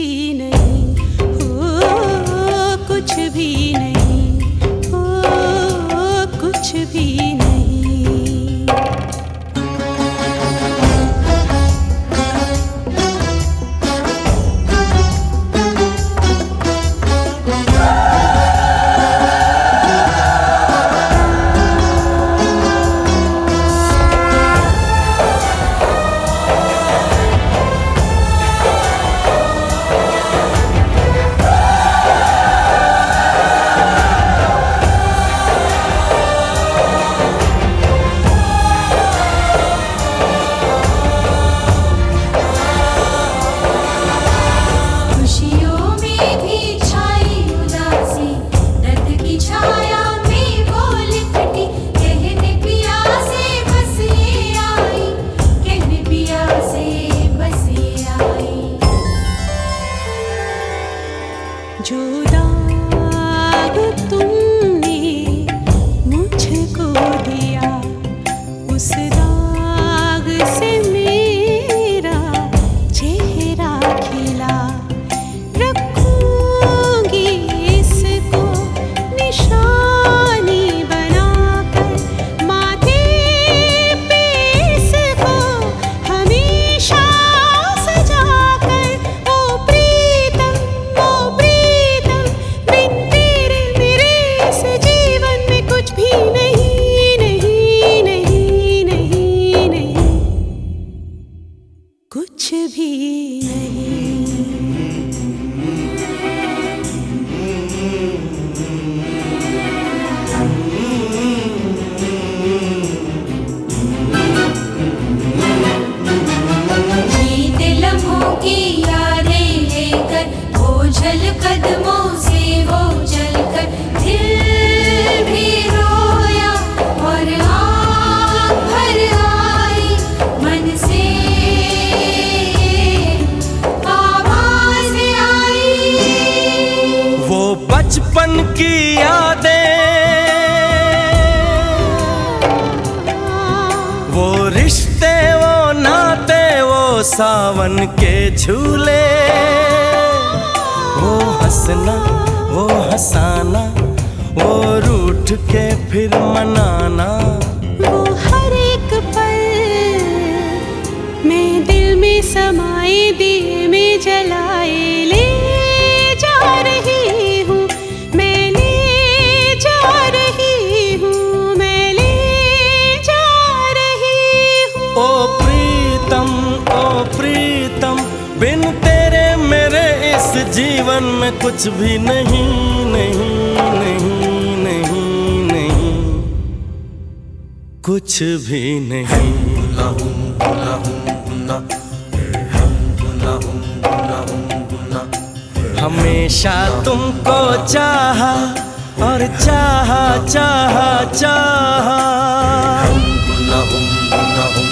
नहीं, हो कुछ भी नहीं, हो कुछ भी नहीं। जो दाग तुमने मुझको दिया, उस दाग से मेरा चेहरा खिला। रखूंगी इसको निशानी बनाकर, माथे पे इसको हमेशा सजाकर। ओ प्रीतम, ओ प्रीतम, बिन तेरे मेरे इस जीवन में कुछ भी नहीं, नहीं, नहीं, नहीं, नहीं, कुछ भी नहीं। बीते लम्हों की यादें लेकर, बोझल कदमों से वो चलकर, दिल भी रोया और आँख भर आई। मन से आवाज़ आई, वो बचपन की यादें, वो रिश्ते, वो नाते, वो सावन के झूले, वो हंसना, वो हंसाना, वो रूठ के फिर मनाना। वो हर एक पल मैं दिल में समाए दिए में जलाए ले जा रही हूँ, मैं ले जा रही हूँ, मैं ले जा रही हूँ। ओ प्रीतम, ओ प्रीतम, बिन तेरे मेरे इस जीवन में कुछ भी नहीं, नहीं, नहीं, नहीं, नहीं, कुछ भी नहीं। हमेशा तुमको चाहा और चाहा, चाहा, चाहा।